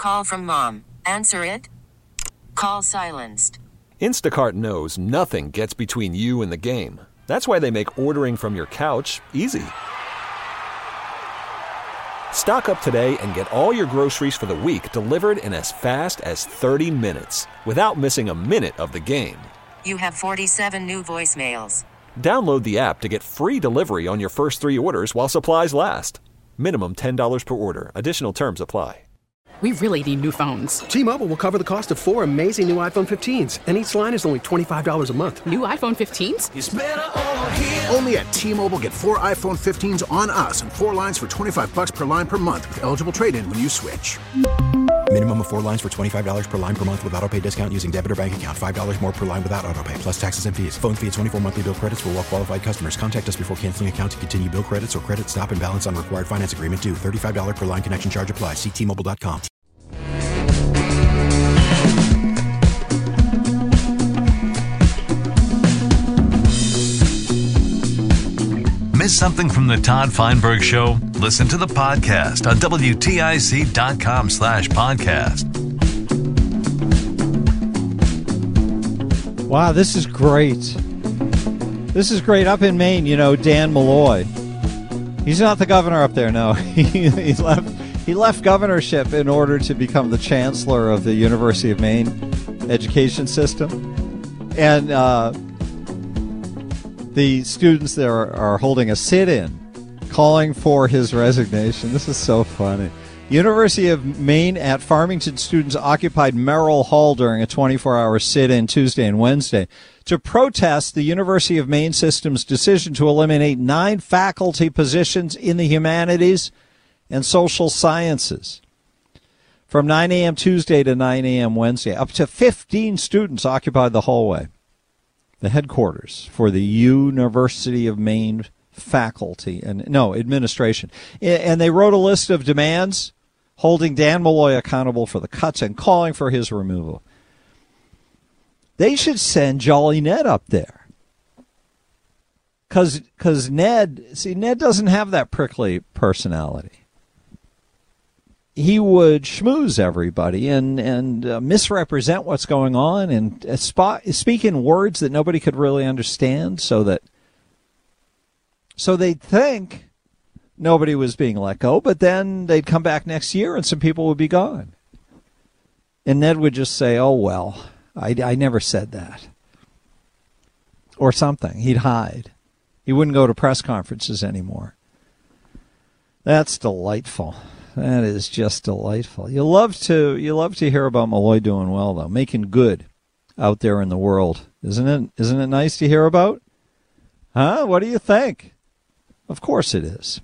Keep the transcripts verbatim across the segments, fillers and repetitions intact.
call from mom. Answer it. Call silenced. Instacart knows nothing gets between you and the game. That's why they make ordering from your couch easy. Stock up today and get all your groceries for the week delivered in as fast as thirty minutes without missing a minute of the game. You have forty-seven new voicemails. Download the app to get free delivery on your first three orders while supplies last. Minimum ten dollars per order. Additional terms apply. We really need new phones. T-Mobile will cover the cost of four amazing new iPhone fifteens, and each line is only twenty-five dollars a month. New iPhone fifteens? It's better over here. Only at T-Mobile, get four iPhone fifteens on us and four lines for twenty-five bucks per line per month with eligible trade-in when you switch. Minimum of four lines for twenty-five dollars per line per month with autopay discount using debit or bank account. five dollars more per line without autopay, plus taxes and fees. Phone fee at twenty-four monthly bill credits for well-qualified customers. Contact us before canceling account to continue bill credits or credit stop and balance on required finance agreement due. thirty-five dollars per line connection charge applies. See T Mobile dot com. Miss something from the Todd Feinberg Show? Listen to the podcast on W T I C dot com slash podcast. Wow, this is great. This is great. Up in Maine, you know, Dan Malloy. He's not the governor up there, no. he, he left he left governorship in order to become the chancellor of the University of Maine education system. And uh, the students there are, are holding a sit-in, calling for his resignation. This is so funny. University of Maine at Farmington students occupied Merrill Hall during a twenty-four hour sit-in Tuesday and Wednesday to protest the University of Maine system's decision to eliminate nine faculty positions in the humanities and social sciences. From nine a.m. Tuesday to nine a.m. Wednesday, up to fifteen students occupied the hallway, the headquarters for the University of Maine faculty and no administration. And they wrote a list of demands holding Dan Malloy accountable for the cuts and calling for his removal. They should send Jolly Ned up there. Because because Ned, see, Ned doesn't have that prickly personality. He would schmooze everybody and, and uh, misrepresent what's going on and uh, spot, speak in words that nobody could really understand so that so they'd think nobody was being let go, but then they'd come back next year and some people would be gone. And Ned would just say, oh, well, I, I never said that. Or something. He'd hide. He wouldn't go to press conferences anymore. That's delightful. That is just delightful. You love to you love to hear about Malloy doing well, though, making good out there in the world. Isn't it? Isn't it nice to hear about? Huh? What do you think? Of course it is.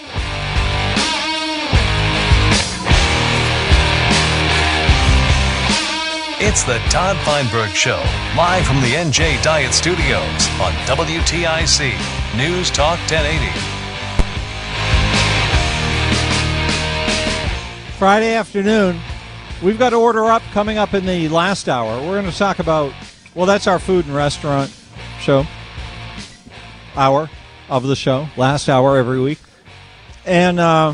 It's the Todd Feinberg Show, live from the N J Diet Studios on W T I C News Talk ten eighty. Friday afternoon, we've got Order Up coming up in the last hour. We're going to talk about, well, that's our food and restaurant show, hour of the show, last hour every week. And uh,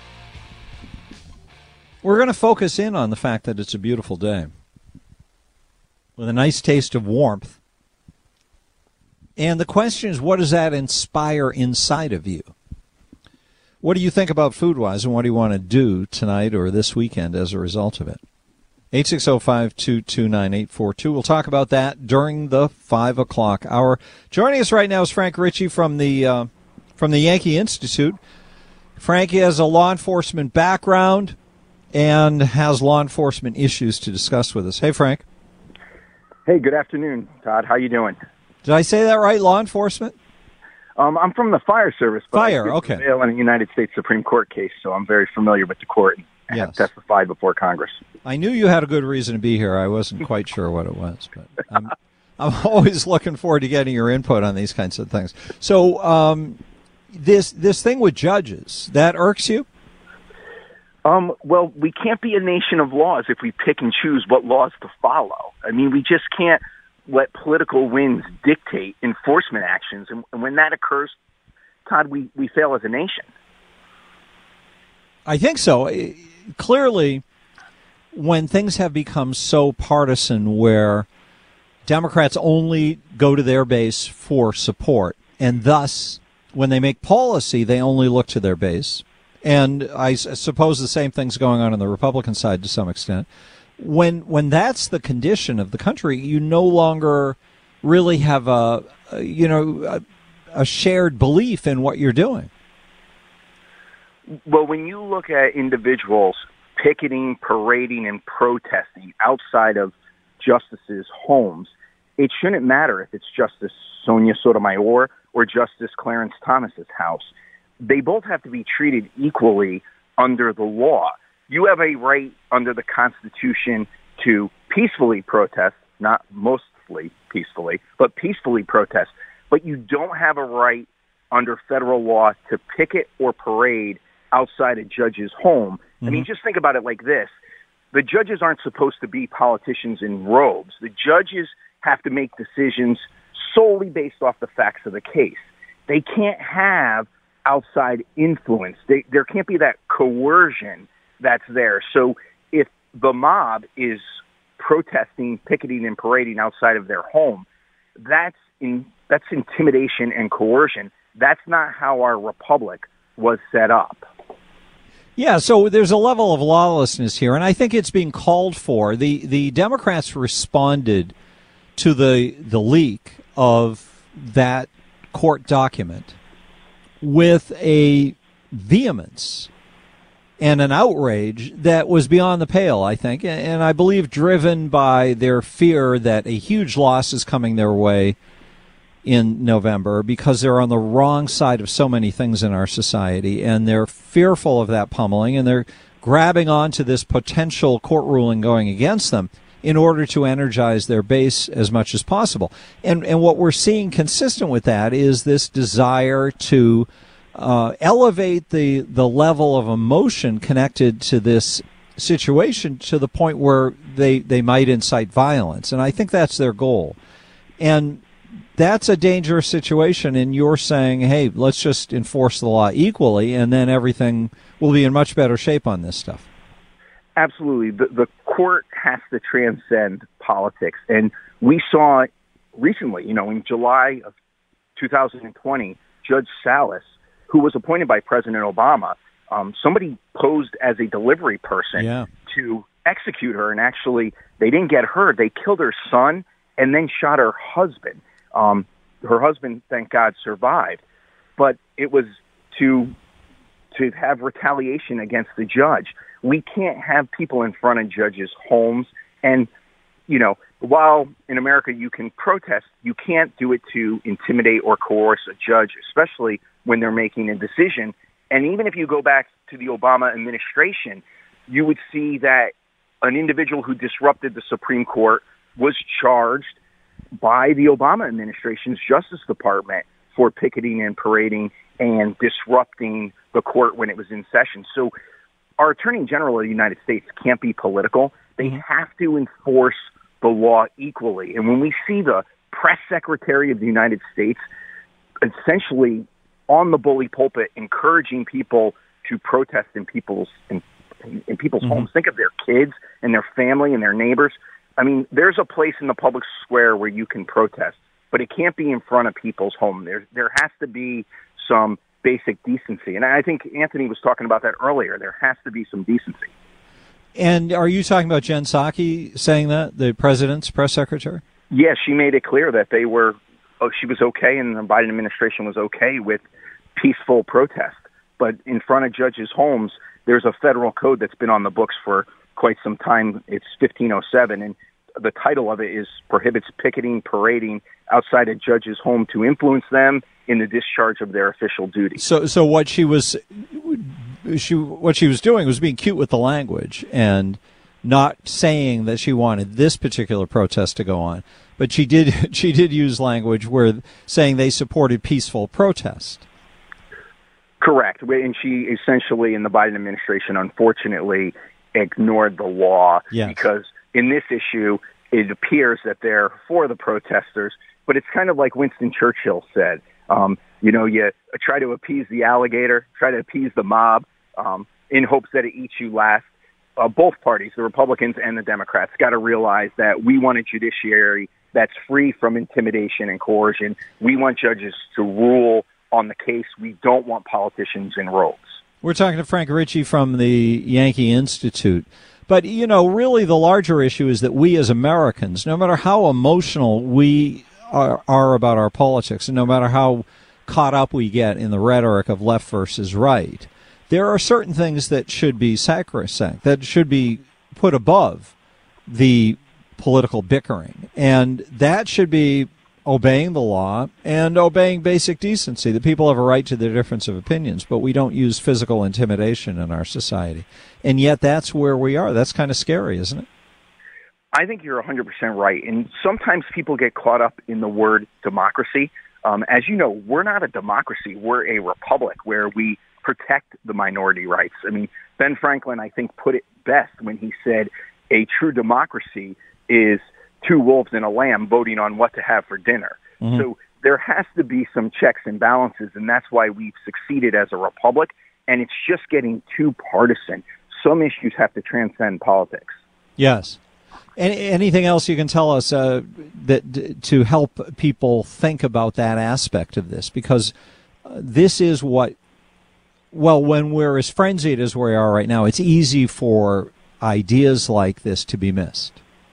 we're going to focus in on the fact that it's a beautiful day with a nice taste of warmth. And the question is, what does that inspire inside of you? What do you think about food-wise, and what do you want to do tonight or this weekend as a result of it? eight six zero, five two two, nine eight four two. We'll talk about that during the five o'clock hour. Joining us right now is Frank Ritchie from the uh, from the Yankee Institute. Frankie has a law enforcement background and has law enforcement issues to discuss with us. Hey, Frank. Hey, good afternoon, Todd. How you doing? Did I say that right, law enforcement? Um, I'm from the fire service. But fire, I okay. prevail in a United States Supreme Court case, so I'm very familiar with the court and yes. have testified before Congress. I knew you had a good reason to be here. I wasn't quite sure what it was, but I'm, I'm always looking forward to getting your input on these kinds of things. So um, this this thing with judges, that irks you? Um, well, we can't be a nation of laws if we pick and choose what laws to follow. I mean, we just can't let political winds dictate enforcement actions. And, and when that occurs, Todd, we, we fail as a nation. I think so. Clearly, when things have become so partisan where Democrats only go to their base for support, and thus, when they make policy, they only look to their base. And I s- suppose the same thing's going on on the Republican side to some extent. When when that's the condition of the country, you no longer really have a, a you know a, a shared belief in what you're doing. Well, when you look at individuals picketing, parading, and protesting outside of justices' homes, it shouldn't matter if it's Justice Sonia Sotomayor or Justice Clarence Thomas's house. They both have to be treated equally under the law. You have a right under the Constitution to peacefully protest, not mostly peacefully, but peacefully protest. But you don't have a right under federal law to picket or parade outside a judge's home. Mm-hmm. I mean, just think about it like this. The judges aren't supposed to be politicians in robes. The judges have to make decisions solely based off the facts of the case. They can't have outside influence. They, there can't be that coercion that's there. So if the mob is protesting, picketing, and parading outside of their home, that's in, that's intimidation and coercion. That's not how our republic was set up. Yeah, so there's a level of lawlessness here, and I think it's being called for. The the Democrats responded to the the leak of that court document with a vehemence and an outrage that was beyond the pale, I think, and I believe driven by their fear that a huge loss is coming their way in November because they're on the wrong side of so many things in our society, and they're fearful of that pummeling, and they're grabbing onto this potential court ruling going against them in order to energize their base as much as possible. And and what we're seeing consistent with that is this desire to uh, elevate the, the level of emotion connected to this situation to the point where they, they might incite violence. And I think that's their goal. And that's a dangerous situation, and you're saying, hey, let's just enforce the law equally, and then everything will be in much better shape on this stuff. Absolutely. The, the court has to transcend politics. And we saw recently, you know, in July of two thousand twenty, Judge Salas, who was appointed by President Obama, um, somebody posed as a delivery person yeah. to execute her, and actually they didn't get her. They killed her son and then shot her husband. Um, her husband, thank God, survived, but it was to to have retaliation against the judge. We can't have people in front of judges' homes. And, you know, while in America you can protest, you can't do it to intimidate or coerce a judge, especially when they're making a decision. And even if you go back to the Obama administration, you would see that an individual who disrupted the Supreme Court was charged by the Obama administration's Justice Department for picketing and parading and disrupting the court when it was in session. So our Attorney General of the United States can't be political. They have to enforce the law equally. And when we see the press secretary of the United States essentially on the bully pulpit encouraging people to protest in people's in, in people's mm-hmm. homes, think of their kids and their family and their neighbors. I mean, there's a place in the public square where you can protest, but it can't be in front of people's home. There, there has to be some basic decency. And I think Anthony was talking about that earlier. There has to be some decency. And are you talking about Jen Psaki saying that, the president's press secretary? Yeah, she made it clear that they were, oh, she was okay and the Biden administration was okay with peaceful protest. But in front of judges' homes, there's a federal code that's been on the books for quite some time. It's fifteen oh seven, and the title of it is prohibits picketing, parading outside a judge's home to influence them in the discharge of their official duties. So, so what she was, she what she was doing was being cute with the language and not saying that she wanted this particular protest to go on, but she did she did use language where saying they supported peaceful protest. Correct, and she essentially, in the Biden administration, unfortunately, ignored the law yes. because in this issue, it appears that they're for the protesters, but it's kind of like Winston Churchill said, um, you know, you try to appease the alligator, try to appease the mob um, in hopes that it eats you last. uh, both parties, the Republicans and the Democrats, got to realize that we want a judiciary that's free from intimidation and coercion. We want judges to rule on the case. We don't want politicians in robes. We're talking to Frank Ritchie from the Yankee Institute. But, you know, really the larger issue is that we as Americans, no matter how emotional we are, are about our politics, and no matter how caught up we get in the rhetoric of left versus right, there are certain things that should be sacrosanct, that should be put above the political bickering. And that should be obeying the law and obeying basic decency. The people have a right to their difference of opinions, but we don't use physical intimidation in our society. And yet that's where we are. That's kind of scary, isn't it? I think you're one hundred percent right. And sometimes people get caught up in the word democracy. Um, as you know, we're not a democracy. We're a republic where we protect the minority rights. I mean, Ben Franklin, I think, put it best when he said a true democracy is two wolves and a lamb voting on what to have for dinner. Mm-hmm. So there has to be some checks and balances, and that's why we've succeeded as a republic, and it's just getting too partisan. Some issues have to transcend politics. Yes. Any, anything else you can tell us uh, that to help people think about that aspect of this? Because uh, this is what, well, when we're as frenzied as we are right now, it's easy for ideas like this to be missed.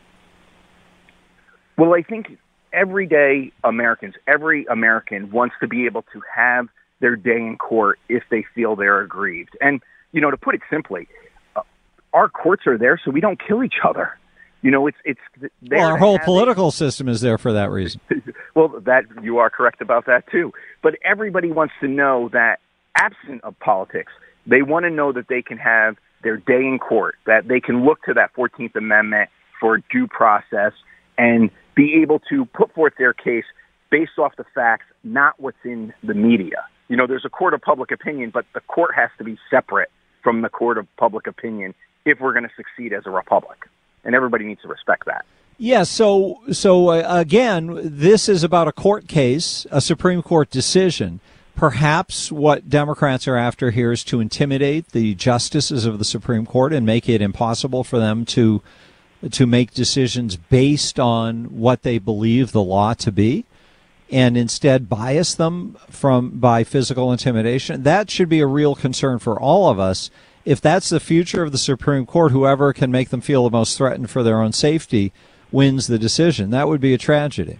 Well, I think everyday Americans, every American wants to be able to have their day in court if they feel they're aggrieved. And, you know, to put it simply, uh, our courts are there so we don't kill each other. You know, it's it's. Well, our whole political system is there for that reason. Well, that you are correct about that too. But everybody wants to know that, absent of politics, they want to know that they can have their day in court, that they can look to that fourteenth Amendment for due process and be able to put forth their case based off the facts, not what's in the media. You know, there's a court of public opinion, but the court has to be separate from the court of public opinion if we're going to succeed as a republic. And everybody needs to respect that. Yeah, so, so uh, again, this is about a court case, a Supreme Court decision. Perhaps what Democrats are after here is to intimidate the justices of the Supreme Court and make it impossible for them to to make decisions based on what they believe the law to be, and instead bias them from by physical intimidation. That should be a real concern for all of us. If that's the future of the Supreme Court, whoever can make them feel the most threatened for their own safety wins the decision. That would be a tragedy.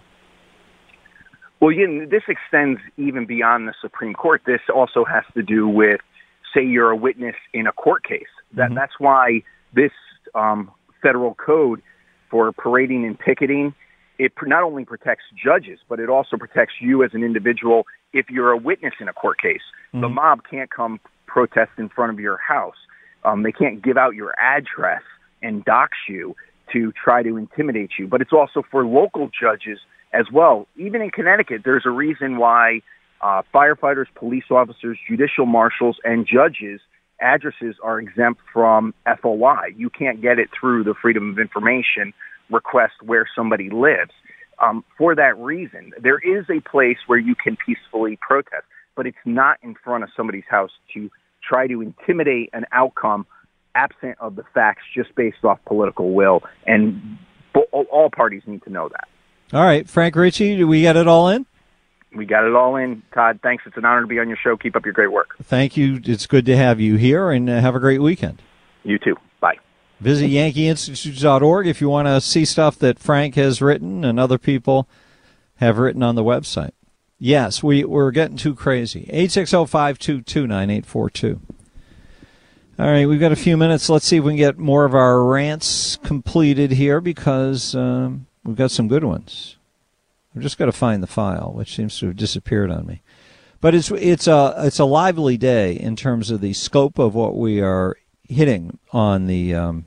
Well, you know, this extends even beyond the Supreme Court. This also has to do with, say, you're a witness in a court case. That mm-hmm. That's why this um, federal code for parading and picketing, it not only protects judges, but it also protects you as an individual if you're a witness in a court case. Mm-hmm. The mob can't come protest in front of your house. Um, they can't give out your address and dox you to try to intimidate you. But it's also for local judges as well. Even in Connecticut, there's a reason why uh, firefighters, police officers, judicial marshals, and judges' addresses are exempt from F O I. You can't get it through the Freedom of Information request where somebody lives. Um, for that reason, there is a place where you can peacefully protest, but it's not in front of somebody's house to try to intimidate an outcome absent of the facts just based off political will. And all parties need to know that. All right, Frank Ritchie, do we get it all in? We got it all in. Todd, thanks. It's an honor to be on your show. Keep up your great work. Thank you. It's good to have you here, and uh, have a great weekend. You too. Bye. Visit Yankee Institute dot org if you want to see stuff that Frank has written and other people have written on the website. Yes, we, we're getting too crazy. eight six zero, five two two, nine eight four two. All right, we've got a few minutes. Let's see if we can get more of our rants completed here because um, we've got some good ones. I've just got to find the file, which seems to have disappeared on me. But it's it's a it's a lively day in terms of the scope of what we are hitting on the. Um,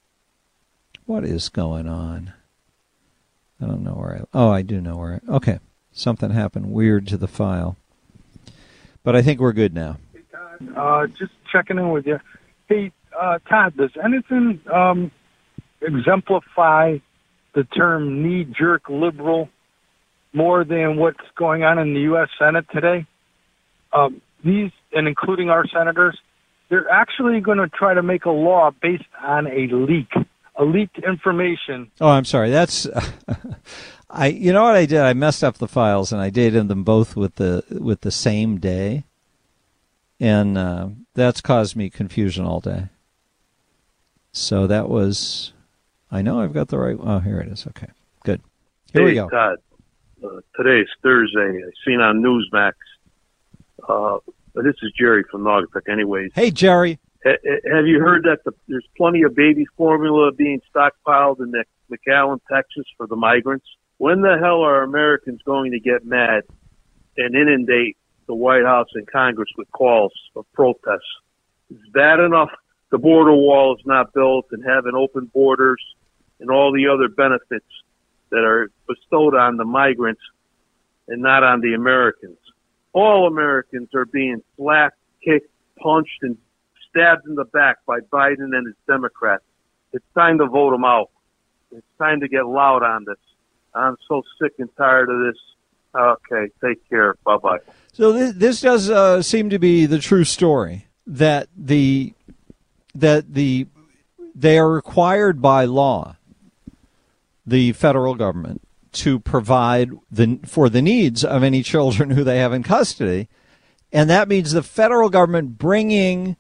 what is going on? I don't know where I. Oh, I do know where. I, okay, something happened weird to the file, but I think we're good now. Hey, Todd, uh, just checking in with you. Hey, uh, Todd, does anything um, exemplify the term knee-jerk liberal more than what's going on in the U S Senate today? Um, these, and including our senators, they're actually going to try to make a law based on a leak, a leaked information. Oh, I'm sorry. That's I. You know what I did? I messed up the files and I dated them both with the with the same day, and uh, that's caused me confusion all day. So that was. I know I've got the right. Oh, here it is. Okay, good. Here hey, we go. Todd, uh, today's Thursday. I seen on Newsmax. Uh, this is Jerry from Naugatuck. Anyways. Hey, Jerry. Ha- have you heard that the, there's plenty of baby formula being stockpiled in the McAllen, Texas, for the migrants? When the hell are Americans going to get mad and inundate the White House and Congress with calls of protests? It's bad enough the border wall is not built and having open borders and all the other benefits that are bestowed on the migrants and not on the Americans. All Americans are being slapped, kicked, punched, and stabbed in the back by Biden and his Democrats. It's time to vote them out. It's time to get loud on this. I'm so sick and tired of this. Okay, take care. Bye-bye. So this, this does uh, seem to be the true story, that the that the they are required by law, the federal government, to provide the for the needs of any children who they have in custody, and that means the federal government bringing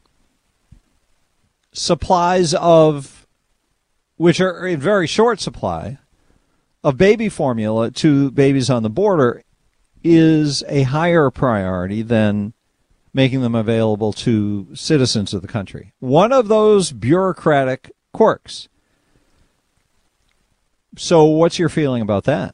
supplies of, which are in very short supply, of baby formula to babies on the border is a higher priority than making them available to citizens of the country. One of those bureaucratic quirks. So what's your feeling about that?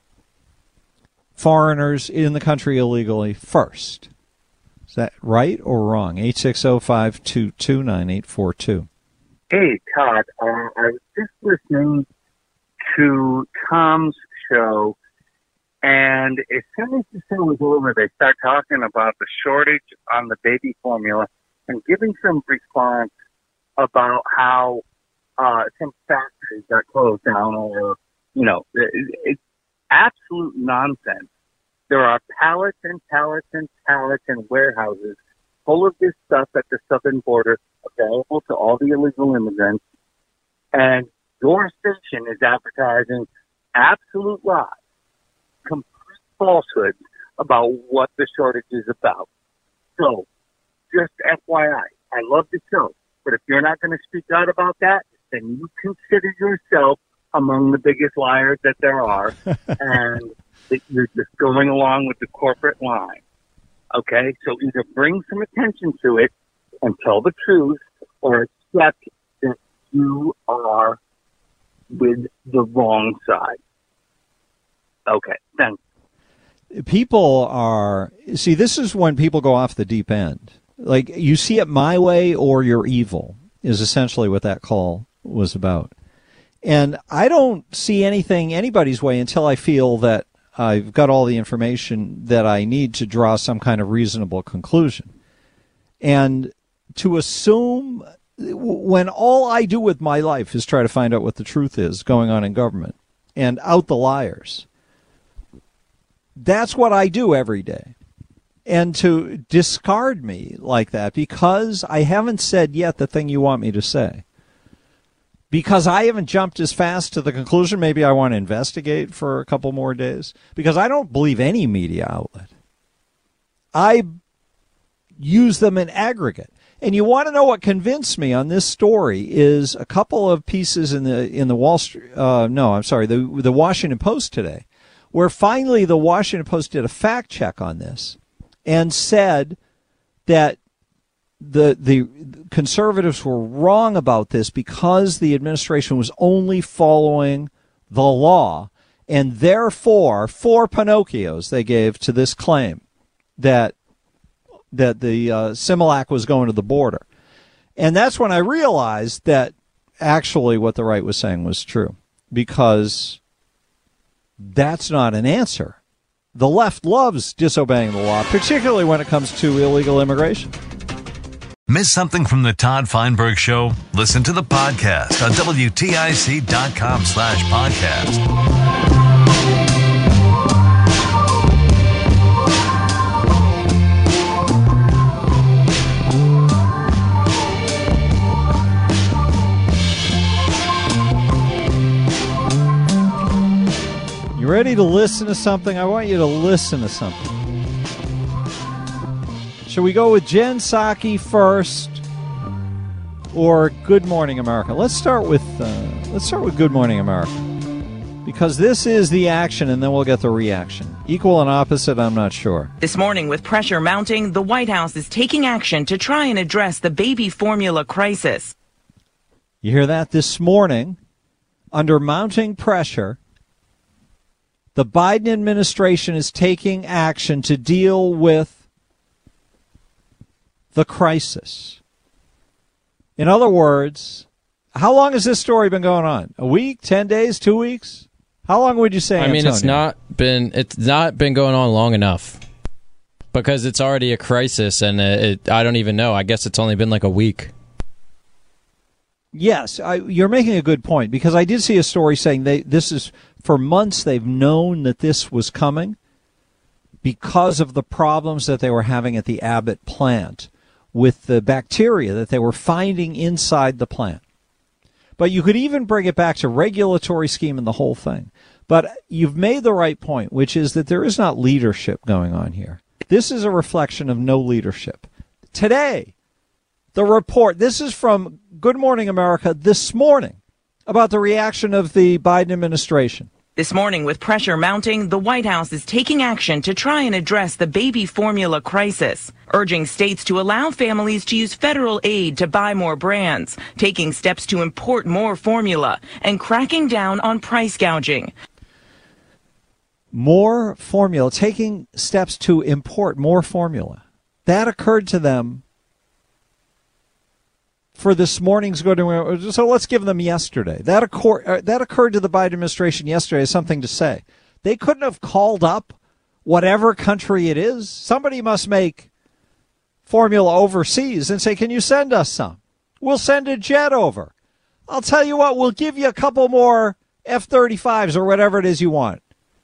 Foreigners in the country illegally first. Is that right or wrong? eight six zero, five two two, nine eight four two. Hey, Todd. Uh, I was just listening to Tom's show, and as soon as the show was over, they start talking about the shortage on the baby formula and giving some response about how uh, some factories got closed down, or, you know, it, it's absolute nonsense. There are pallets and pallets and pallets and warehouses full of this stuff at the southern border available to all the illegal immigrants, and your station is advertising absolute lies, complete falsehoods about what the shortage is about. So, just F Y I, I love the show, but if you're not going to speak out about that, then you consider yourself among the biggest liars that there are, and that you're just going along with the corporate line. Okay? So either bring some attention to it and tell the truth, or accept that you are with the wrong side. Okay, thanks. People are, see, this is when people go off the deep end. Like, you see it my way or you're evil, is essentially what that call was about. And I don't see anything anybody's way until I feel that I've got all the information that I need to draw some kind of reasonable conclusion. And to assume, when all I do with my life is try to find out what the truth is going on in government and out the liars, that's what I do every day. And to discard me like that because I haven't said yet the thing you want me to say, because I haven't jumped as fast to the conclusion, maybe I want to investigate for a couple more days, because I don't believe any media outlet. I use them in aggregate. And you want to know what convinced me on this story is a couple of pieces in the in the Wall Street, uh, no, I'm sorry, the the Washington Post today, where finally the Washington Post did a fact check on this and said that the the conservatives were wrong about this because the administration was only following the law, and therefore four Pinocchios they gave to this claim that that the uh, Similac was going to the border. And that's when I realized that actually what the right was saying was true, because that's not an answer. The left loves disobeying the law, particularly when it comes to illegal immigration. Miss something from the Todd Feinberg Show? Listen to the podcast on W T I C dot com slash podcast. You ready to listen to something? I want you to listen to something. Shall we go with Jen Psaki first, or Good Morning America? Let's start with uh, let's start with Good Morning America, because this is the action, and then we'll get the reaction. Equal and opposite, I'm not sure. This morning, with pressure mounting, the White House is taking action to try and address the baby formula crisis. You hear that? This morning, under mounting pressure, the Biden administration is taking action to deal with the crisis. In other words, how long has this story been going on? A week, ten days, two weeks? How long would you say, I mean, Antonio? it's not been it's not been going on long enough, because it's already a crisis, and it, it, I don't even know. I guess it's only been like a week. Yes, I, you're making a good point, because I did see a story saying they this is for months they've known that this was coming because of the problems that they were having at the Abbott plant with the bacteria that they were finding inside the plant. But you could even bring it back to regulatory scheme and the whole thing. But you've made the right point, which is that there is not leadership going on here. This is a reflection of no leadership. Today, the report, this is from Good Morning America this morning, about the reaction of the Biden administration. This morning, with pressure mounting, the White House is taking action to try and address the baby formula crisis, urging states to allow families to use federal aid to buy more brands, taking steps to import more formula, and cracking down on price gouging. More formula, taking steps to import more formula. That occurred to them for this morning's Good Morning. So let's give them yesterday. That, occur, uh, that occurred to the Biden administration yesterday as something to say. They couldn't have called up whatever country it is. Somebody must make formula overseas and say, can you send us some? We'll send a jet over. I'll tell you what, we'll give you a couple more F thirty-fives or whatever it is you want.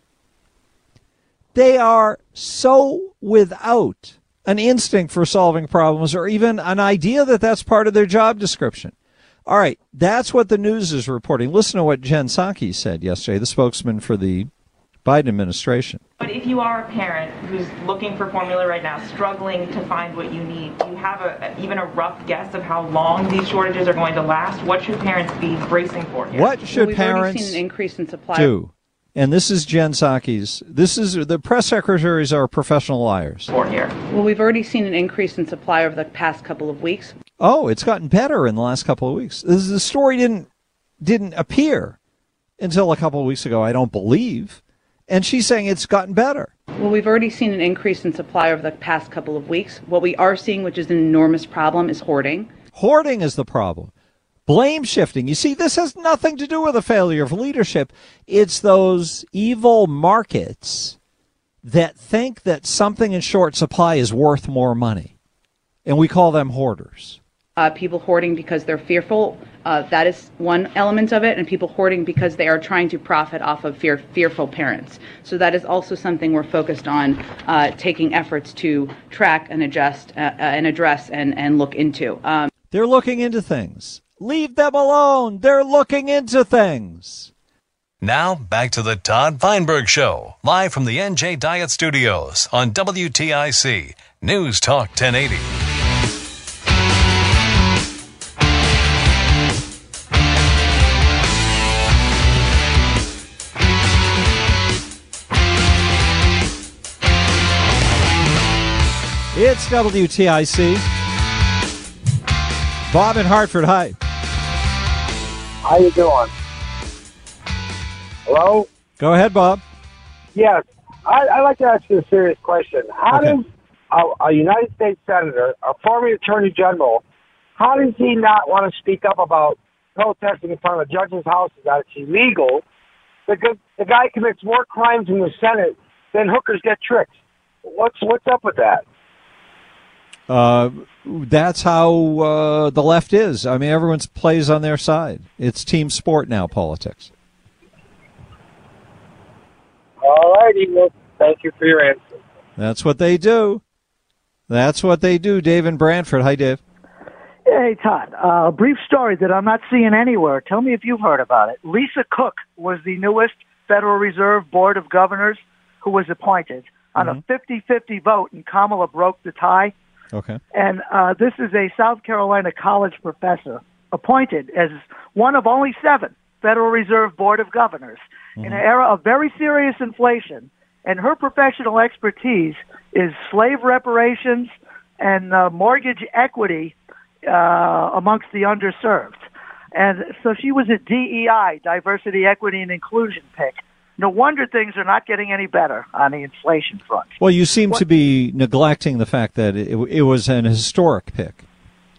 They are so without an instinct for solving problems, or even an idea that that's part of their job description. All right, that's what the news is reporting. Listen to what Jen Psaki said yesterday, the spokesman for the Biden administration. But if you are a parent who's looking for formula right now, struggling to find what you need, do you have a, even a rough guess of how long these shortages are going to last? What should parents be bracing for here? What should well, we've parents already seen an increase in supply. do? And this is Jen Psaki's. This is the press secretaries are professional liars. For here. Well, we've already seen an increase in supply over the past couple of weeks. Oh, it's gotten better in the last couple of weeks. This, the story didn't didn't appear until a couple of weeks ago, I don't believe. And she's saying it's gotten better. Well, we've already seen an increase in supply over the past couple of weeks. What we are seeing, which is an enormous problem, is hoarding. Hoarding is the problem. Blame shifting. You see, this has nothing to do with a failure of leadership. It's those evil markets that think that something in short supply is worth more money. And we call them hoarders. Uh, people hoarding because they're fearful. Uh, that is one element of it. And people hoarding because they are trying to profit off of fear, fearful parents. So that is also something we're focused on uh, taking efforts to track and adjust uh, and address and, and look into. Um, They're looking into things. Leave them alone. They're looking into things. Now, back to the Todd Feinberg Show, live from the N J Diet Studios on W T I C News Talk ten eighty. It's W T I C. Bob in Hartford, hi. How you doing? Hello? Go ahead, Bob. Yes. I, I'd like to ask you a serious question. How Okay. does a, a United States Senator, a former Attorney General, how does he not want to speak up about protesting in front of a judge's house that it's illegal? Because the guy commits more crimes in the Senate than hookers get tricked. What's what's up with that? Uh, that's how uh, the left is. I mean, everyone plays on their side. It's team sport now, politics. All righty. Well, thank you for your answer. That's what they do. That's what they do. Dave in Brantford. Hi, Dave. Hey, Todd. Uh, a brief story that I'm not seeing anywhere. Tell me if you've heard about it. Lisa Cook was the newest Federal Reserve Board of Governors who was appointed on Mhm. a fifty-fifty vote, and Kamala broke the tie. Okay. And uh, this is a South Carolina college professor appointed as one of only seven Federal Reserve Board of Governors in an era of very serious inflation. And her professional expertise is slave reparations and uh, mortgage equity uh, amongst the underserved. And so she was a D E I, diversity, equity, and inclusion pick. No wonder things are not getting any better on the inflation front. Well, you seem What- to be neglecting the fact that it, it was an historic pick.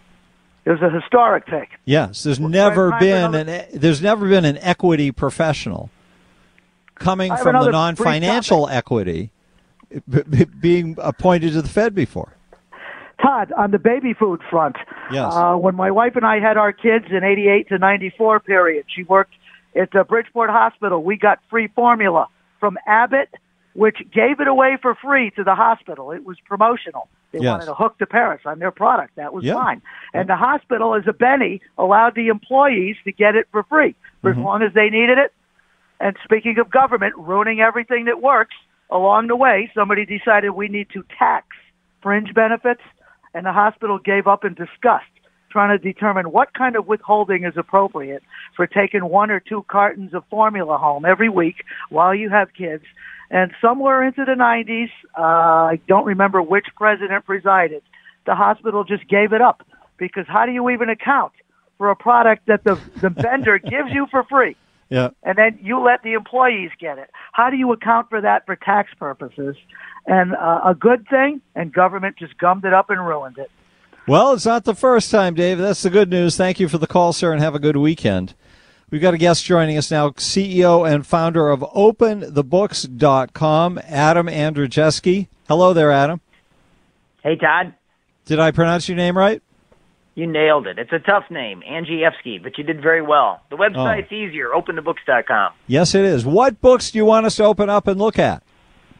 It was a historic pick. Yes, there's never I have been another- an e- there's never been an equity professional coming I have from the another non-financial equity b- b- being appointed to the Fed before. Todd, on the baby food front, Yes. uh, when my wife and I had our kids in eighty-eight to ninety-four period, she worked at the Bridgeport Hospital. We got free formula from Abbott, which gave it away for free to the hospital. It was promotional. They Yes. wanted to hook the parents on their product. That was Yeah. fine. And the hospital, as a Benny, allowed the employees to get it for free for as long as they needed it. And speaking of government ruining everything that works, along the way, somebody decided we need to tax fringe benefits, and the hospital gave up in disgust, trying to determine what kind of withholding is appropriate for taking one or two cartons of formula home every week while you have kids. And somewhere into the nineties, uh, I don't remember which president presided, the hospital just gave it up. Because how do you even account for a product that the, the vendor gives you for free? Yeah. And then you let the employees get it. How do you account for that for tax purposes? And uh, a good thing, and government just gummed it up and ruined it. Well, it's not the first time, Dave. That's the good news. Thank you for the call, sir, and have a good weekend. We've got a guest joining us now, C E O and founder of open the books dot com, Adam Andrzejewski. Hello there, Adam. Hey, Todd. Did I pronounce your name right? You nailed it. It's a tough name, Andrzejewski, but you did very well. The website's easier, open the books dot com. Yes, it is. What books do you want us to open up and look at?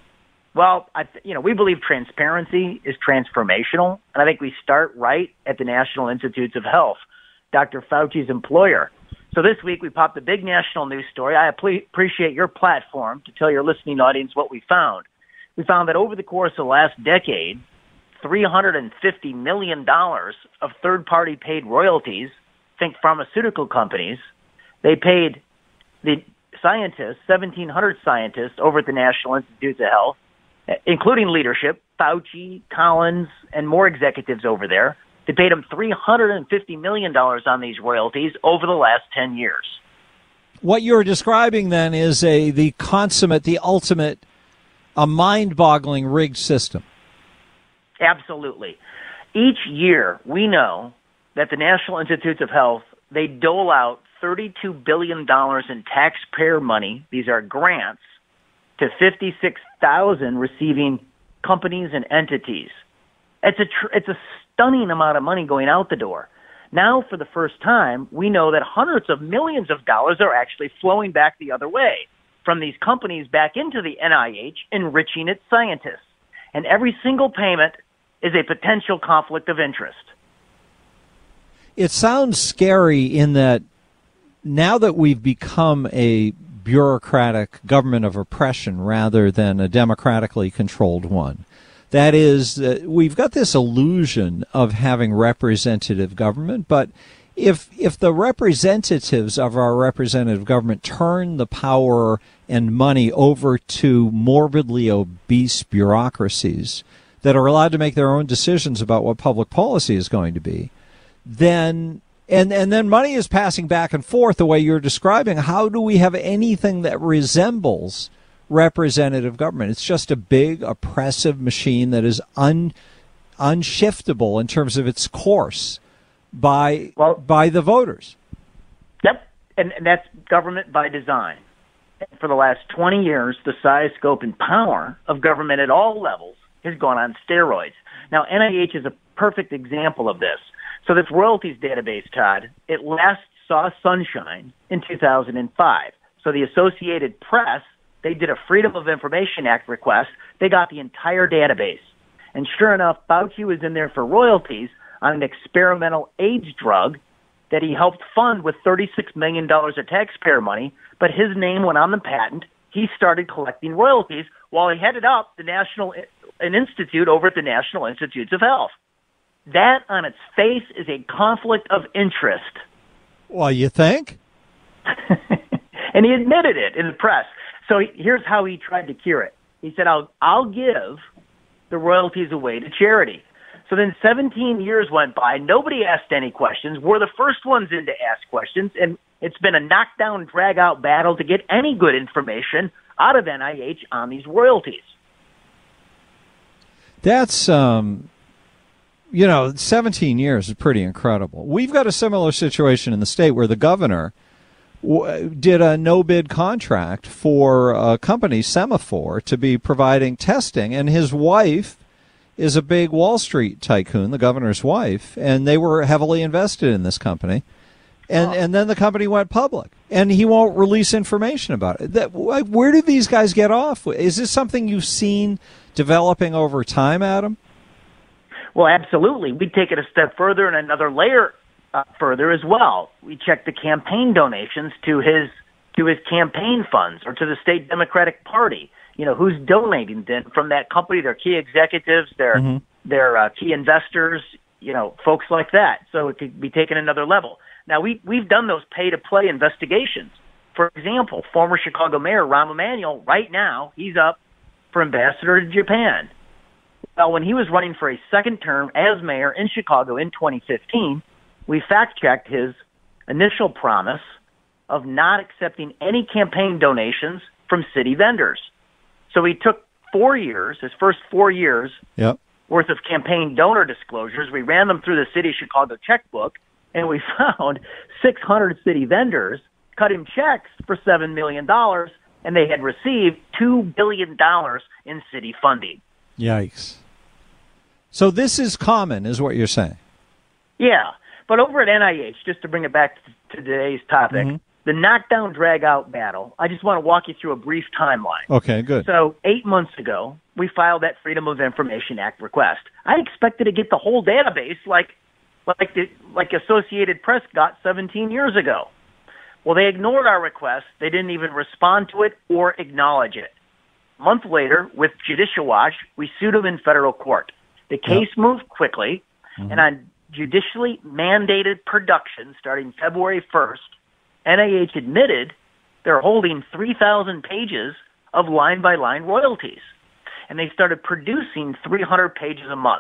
Well, I th- you know, we believe transparency is transformational, and I think we start right at the National Institutes of Health, Doctor Fauci's employer. So this week we popped a big national news story. I ap- appreciate your platform to tell your listening audience what we found. We found that over the course of the last decade, three hundred fifty million dollars of third-party paid royalties, think pharmaceutical companies, they paid the scientists, seventeen hundred scientists over at the National Institutes of Health, including leadership, Fauci, Collins, and more executives over there. They paid them three hundred fifty million dollars on these royalties over the last ten years. What you're describing then is a the consummate, the ultimate, a mind-boggling rigged system. Absolutely. Each year, we know that the National Institutes of Health, they dole out thirty-two billion dollars in taxpayer money. These are grants to fifty-six thousand receiving companies and entities. It's a tr- it's a stunning amount of money going out the door. Now, for the first time, we know that hundreds of millions of dollars are actually flowing back the other way from these companies back into the N I H, enriching its scientists. And every single payment is a potential conflict of interest. It sounds scary in that now that we've become a bureaucratic government of oppression rather than a democratically controlled one, that is, uh, we've got this illusion of having representative government, but if if the representatives of our representative government turn the power and money over to morbidly obese bureaucracies that are allowed to make their own decisions about what public policy is going to be, then and and then money is passing back and forth the way you're describing, how do we have anything that resembles representative government? It's just a big oppressive machine that is un unshiftable in terms of its course by well, by the voters. Yep, and, and that's government by design. For the last twenty years, the size, scope, and power of government at all levels has gone on steroids. Now, N I H is a perfect example of this. So this royalties database, Todd, it last saw sunshine in two thousand five. So the Associated Press, they did a Freedom of Information Act request. They got the entire database. And sure enough, Fauci was in there for royalties on an experimental AIDS drug that he helped fund with thirty-six million dollars of taxpayer money, but his name went on the patent he started collecting royalties while he headed up the National an institute over at the National Institutes of Health. That on its face is a conflict of interest. Well, you think? And he admitted it in the press. So he, here's how he tried to cure it. He said, I'll, I'll give the royalties away to charity. So then seventeen years went by. Nobody asked any questions. We're the first ones in to ask questions, and it's been a knockdown, drag-out battle to get any good information out of N I H on these royalties. That's, um, you know, seventeen years is pretty incredible. We've got a similar situation in the state where the governor w- did a no-bid contract for a company, Semaphore, to be providing testing, and his wife is a big Wall Street tycoon, the governor's wife, and they were heavily invested in this company. And and then the company went public, and he won't release information about it. That, where do these guys get off? Is this something you've seen developing over time, Adam? Well, absolutely. We take it a step further and another layer uh, further as well. We check the campaign donations to his to his campaign funds or to the state Democratic Party. You know, who's donating then from that company, their key executives, their mm-hmm. their uh, key investors, you know, folks like that. So it could be taken another level. Now, we, we've done those pay-to-play investigations. For example, former Chicago Mayor Rahm Emanuel, right now, he's up for ambassador to Japan. Well, when he was running for a second term as mayor in Chicago in twenty fifteen, we fact-checked his initial promise of not accepting any campaign donations from city vendors. So he took four years, his first four years yep. worth of campaign donor disclosures. We ran them through the city of Chicago checkbook, and we found six hundred city vendors cut him checks for seven million dollars, and they had received two billion dollars in city funding. Yikes. So this is common, is what you're saying? Yeah, but over at N I H, just to bring it back to today's topic, mm-hmm. the knockdown, drag-out battle, I just want to walk you through a brief timeline. Okay, good. So eight months ago, we filed that Freedom of Information Act request. I expected to get the whole database like like the, like Associated Press got seventeen years ago. Well, they ignored our request. They didn't even respond to it or acknowledge it. A month later, with Judicial Watch, we sued them in federal court. The case yep. moved quickly, mm-hmm. and on judicially mandated production starting February first, N I H admitted they're holding three thousand pages of line-by-line royalties, and they started producing three hundred pages a month.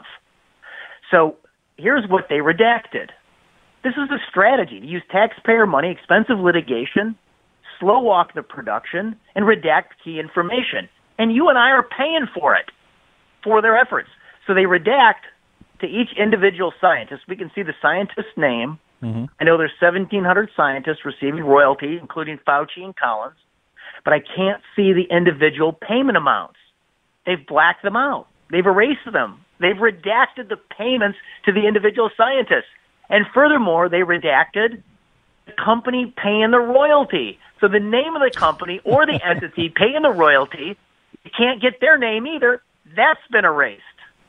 So here's what they redacted. This is a strategy to use taxpayer money, expensive litigation, slow walk the production, and redact key information. And you and I are paying for it, for their efforts. So they redact to each individual scientist. We can see the scientist's name. Mm-hmm. I know there's seventeen hundred scientists receiving royalty, including Fauci and Collins, but I can't see the individual payment amounts. They've blacked them out. They've erased them. They've redacted the payments to the individual scientists. And furthermore, they redacted the company paying the royalty. So the name of the company or the entity paying the royalty, you can't get their name either. That's been erased.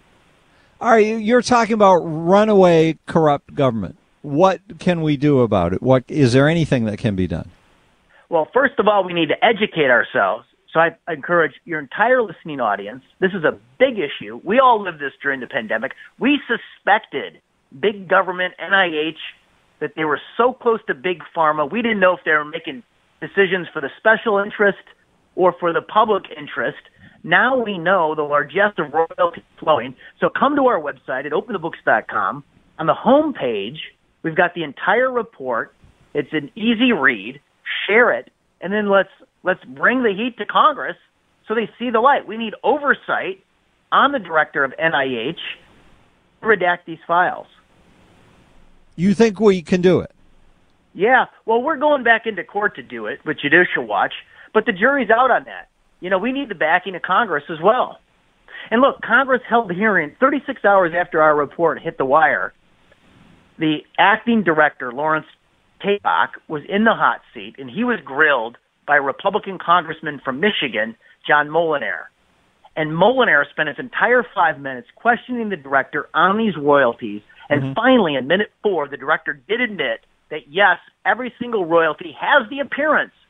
All right, you're talking about runaway corrupt government. What can we do about it? What is there anything that can be done? Well, first of all, we need to educate ourselves. So I encourage your entire listening audience. This is a big issue. We all lived this during the pandemic. We suspected big government, N I H, that they were so close to big pharma. We didn't know if they were making decisions for the special interest or for the public interest. Now we know the largesse of royalty flowing. So come to our website at open the books dot com. On the home page, we've got the entire report. It's an easy read. Share it, and then let's let's bring the heat to Congress so they see the light. We need oversight on the director of N I H to redact these files. You think we can do it? Yeah. Well, we're going back into court to do it with Judicial Watch, but the jury's out on that. You know, we need the backing of Congress as well. And look, Congress held the hearing thirty-six hours after our report hit the wire. The acting director, Lawrence Tabak, was in the hot seat, and he was grilled by Republican Congressman from Michigan, John Molinare. And Molinare spent his entire five minutes questioning the director on these royalties. And mm-hmm. finally, in minute four, the director did admit that, yes, every single royalty has the appearance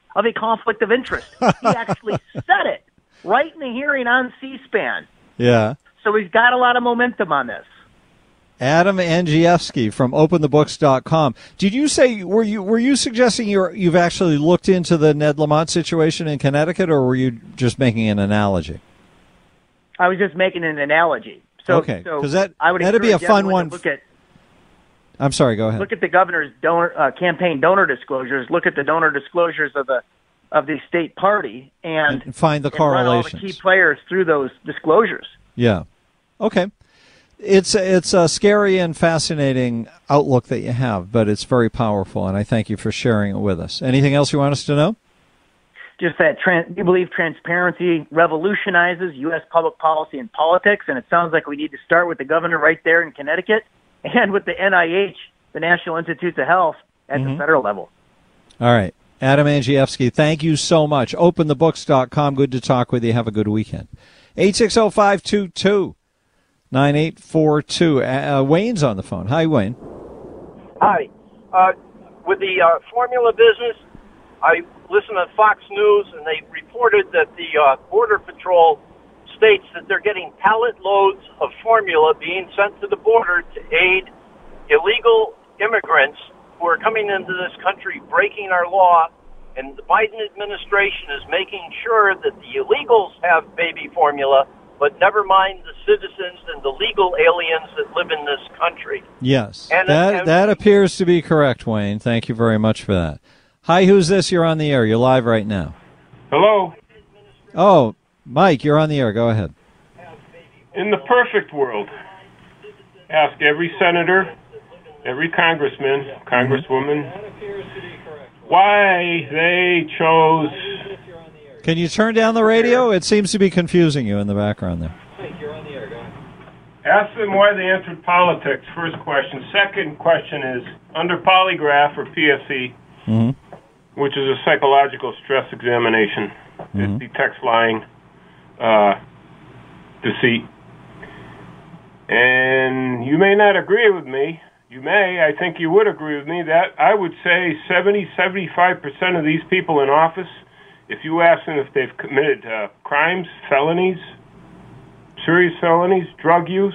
of a conflict of interest. He actually said it right in the hearing on C-SPAN. Yeah. So he's got a lot of momentum on this. Adam Andrzejewski from open the books dot com. Did you say, were you were you suggesting you're, you've actually looked into the Ned Lamont situation in Connecticut, or were you just making an analogy? I was just making an analogy. So, okay, because so that, I would that'd be a fun one. one. Look at, I'm sorry, go ahead. Look at the governor's donor, uh, campaign donor disclosures. Look at the donor disclosures of the of the state party, and, and find the and run all the correlations. key players through those disclosures. Yeah. Okay. It's it's a scary and fascinating outlook that you have, but it's very powerful, and I thank you for sharing it with us. Anything else you want us to know? Just that trans- you believe transparency revolutionizes U S public policy and politics, and it sounds like we need to start with the governor right there in Connecticut and with the N I H, the National Institutes of Health, at Mm-hmm. the federal level. All right. Adam Andrzejewski, thank you so much. open the books dot com. Good to talk with you. Have a good weekend. eight six zero, five two two, nine eight four two. Uh, Wayne's on the phone. Hi, Wayne. Hi. Uh, with the uh, formula business, I listened to Fox News, and they reported that the uh, Border Patrol states that they're getting pallet loads of formula being sent to the border to aid illegal immigrants who are coming into this country breaking our law, and the Biden administration is making sure that the illegals have baby formula, but never mind the citizens and the legal aliens that live in this country. Yes, And- that and- that appears to be correct, Wayne. Thank you very much for that. Hi, who's this? You're on the air. You're live right now. Hello. Oh, Mike, you're on the air. Go ahead. In the perfect world, ask every senator, every congressman, congresswoman, why they chose. Can you turn down the radio? It seems to be confusing you in the background there. Ask them why they entered politics, first question. Second question is, under polygraph or P S E, Mm-hmm. which is a psychological stress examination, it detects lying, uh, deceit. And you may not agree with me. You may. I think you would agree with me that I would say seventy, seventy-five percent of these people in office, if you ask them if they've committed uh, crimes, felonies, serious felonies, drug use,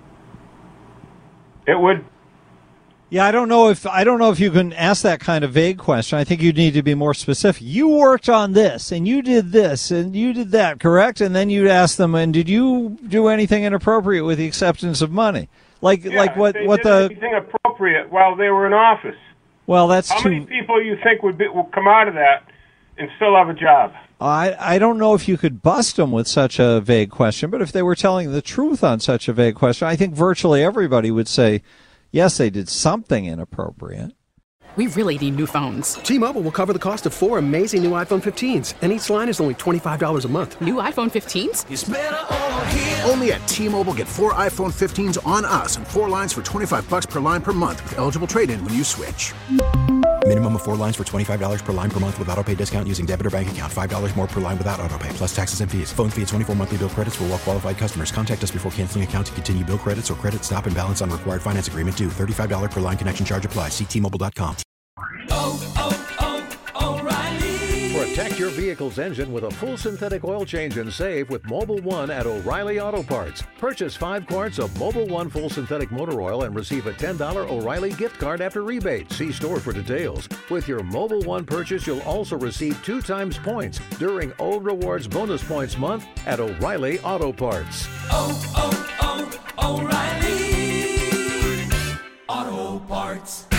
it would. Yeah, I don't know if I don't know if you can ask that kind of vague question. I think you need to be more specific. You worked on this, and you did this, and you did that, correct? And then you'd ask them, and did you do anything inappropriate with the acceptance of money? Like, Yeah, like what, if they what did the? anything appropriate while they were in office. Well, that's How too. many people you think would be, will come out of that and still have a job? I I don't know if you could bust them with such a vague question, but if they were telling the truth on such a vague question, I think virtually everybody would say, yes, they did something inappropriate. We really need new phones. T-Mobile will cover the cost of four amazing new iPhone fifteens, and each line is only twenty-five dollars a month. New iPhone fifteens? It's better over here. Only at T-Mobile, get four iPhone fifteens on us and four lines for twenty-five bucks per line per month with eligible trade-in when you switch. Minimum of four lines for twenty-five dollars per line per month with autopay discount using debit or bank account. five dollars more per line without autopay, plus taxes and fees. Phone fee at twenty-four monthly bill credits for well-qualified customers. Contact us before canceling account to continue bill credits or credit stop and balance on required finance agreement due. thirty-five dollars per line connection charge applies. See T Mobile dot com. Protect your vehicle's engine with a full synthetic oil change and save with Mobile One at O'Reilly Auto Parts. Purchase five quarts of Mobile One full synthetic motor oil and receive a ten dollars O'Reilly gift card after rebate. See store for details. With your Mobile One purchase, you'll also receive two times points during O Rewards Bonus Points Month at O'Reilly Auto Parts. Oh, oh, oh, O'Reilly Auto Parts.